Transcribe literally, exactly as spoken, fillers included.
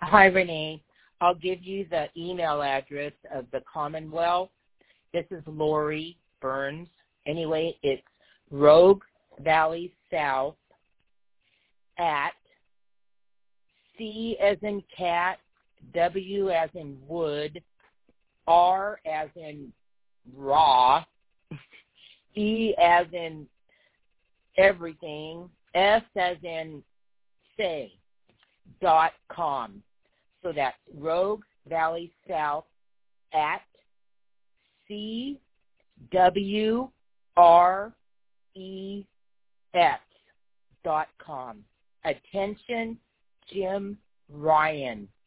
Hi, Renee. I'll give you the email address of the Commonwealth. This is Lori Burns. Anyway, it's Rogue Valley South at C as in cat, W as in wood, R as in raw, E as in everything, S as in say, dot com. So that's Rogue Valley South at C W R E S dot com. Attention, Jim Ryan.